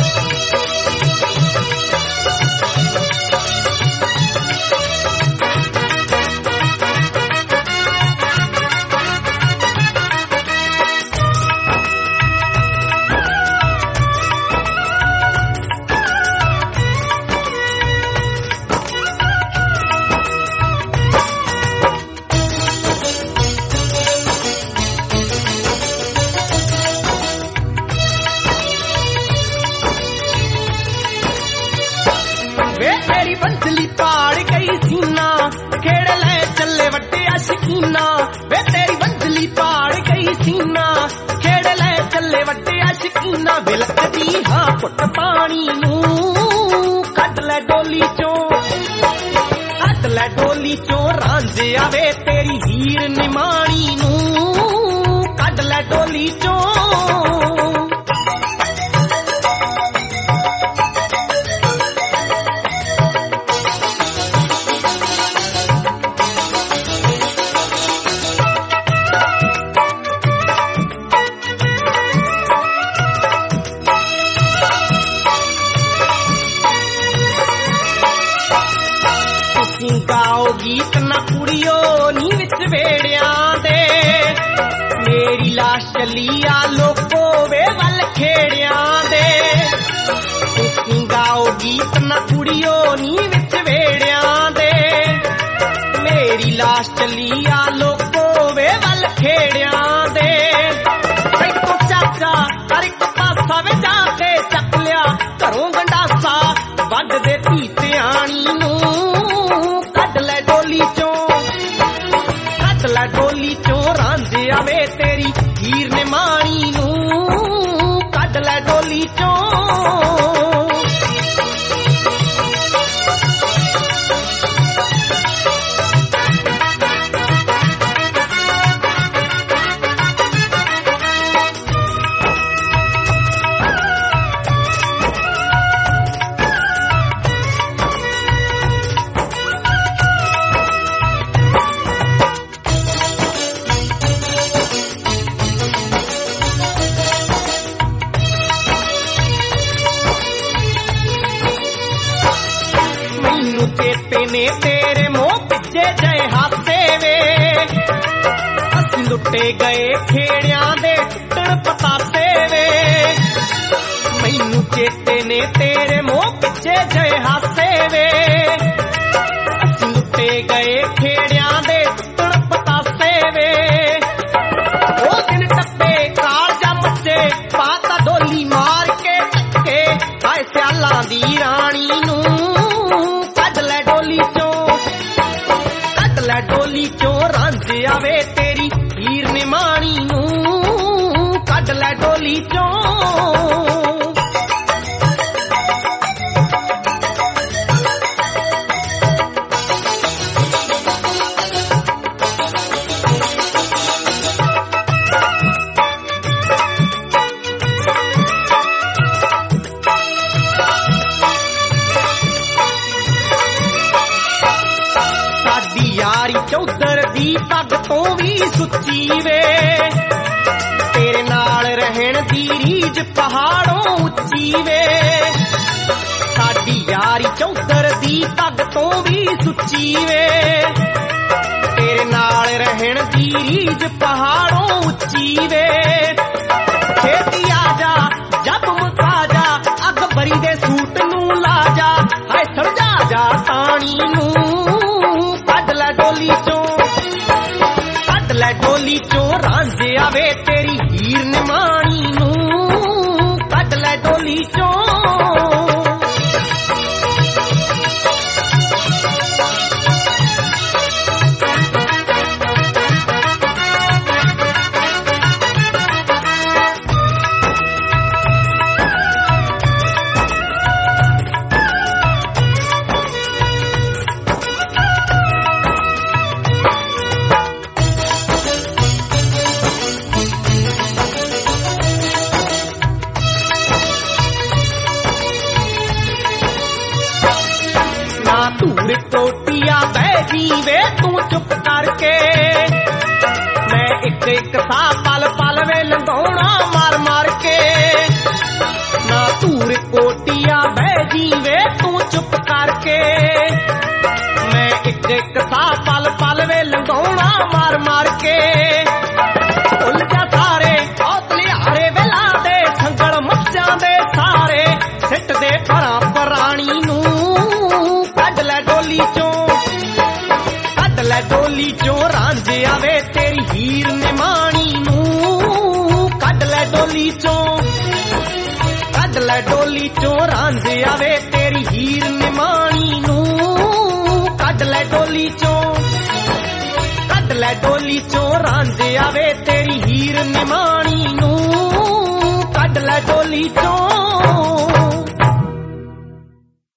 तेरी बंसली पाड़ गई सीना खेड़ ले चले वड्डिया शकीना वे तेरी बंसली पाड़ गई सीना खेड़ ले चले वड्डिया शकीना वे लगदी हां पुट पानी नू कट ले डोली चों रांझे आवे तेरी हीर निमाणी नू कट ले डोली चों गाओ गीत ना कुड़ियो नी विच वेड़ियां दे मेरी लाश चली आ लोको वे वल खेड़ियां दे तुसी गाओ गीत ना कुड़ियो नी विच वेड़ियां दे मेरी लाश चली आ लोको वे वल खेड़ियां दे तो चाचा कर एक पासा वे जाके चक लिया घरों गंडासा वड दे धी ध्याणी नू डोली चों रांझे आवे तेरी हीर ने माणी नू कड ले डोली चों चेते ने तेरे मोह पिछे जय हासे वे असी लुटे गए खेड़ियां दे टुटण पतासे वे मैनू चेते ने तेरे मोह पिछे जय हासे वे असी लुटे गए खेड़ियां दे टुटण पतासे वे ओ दिन टप्पे काल जा मचे पाता डोली मार के टक्के हाय सियालां दी राणी नू डोली चों रांझे आवे तेरी हीर निमाणी नू कड ले डोली चों यारी चौधर दी पग तो भी सुची वे तेरे नाल रहन दी रीज पहाड़ों उच्ची वे साडी यारी चौधर दी पग तो भी सुची वे तेरे नाल रहन दी रीज पहाड़ों उच्ची वे खेती आ जा जब मुका जा अकबरी दे सूट नू ला जा हाय समझा जा ताणी नू डोली चों रांझे आवे तेरी हीर निमाणी नू कड ले डोली चों धूर टोटिया बैठी वे तू चुप करके मैं एक एक सा पल पल वे लंघौना मार मार के ਨਾ ਧੂਰ ਕੋਟੀਆ ਬਹਿ ਜੀਵੇ ਤੂੰ ਚੁੱਪ ਕਰਕੇ ਮੈਂ ਇੱਕ ਇੱਕ ਸਾਹ ਪਲ ਪਲ ਵੇ ਲੰਘਾਉਣਾ ਮਾਰ ਮਾਰ ਕੇ ਭੁੱਲ ਜਾ ਸਾਰੇ ਔਤਲਿਆਰੇ ਵੇਲਾ ਦੇ ਸੰਗਲ ਮੱਸਿਆਂ ਦੇ ਸਾਰੇ ਸਿੱਟ ਦੇ ਪਰਾਂ ਪਰਾਣੀ ਨੂੰ ਕੱਢ ਲੈ ਡੋਲੀ ਚੋਂ ਕੱਢ ਲੈ ਡੋਲੀ ਚੋਂ ਰਾਂਝਿਆ ਵੇ ਤੇਰੀ ਹੀਰ ਨਿਮਾਣੀ ਨੂੰ ਕੱਢ ਲੈ ਡੋਲੀ ਚੋਂ ਕੱਢ ਲੈ ਡੋਲੀ ਚੋਂ ਰਾਂਝਿਆ ਵੇ ਤੇਰੀ ਹੀਰ ਨਿਮਾਣੀ ਨੂੰ ਕੱਢ ਲੈ ਡੋਲੀ ਚੋਂ ਕੱਢ ਲੈ ਡੋਲੀ ਚੋਂ ਰਾਂਝਿਆ ਵੇ ਤੇਰੀ ਹੀਰ ਨਿਮਾਣੀ ਨੂੰ ਕੱਢ ਲੈ ਡੋਲੀ ਚੋਂ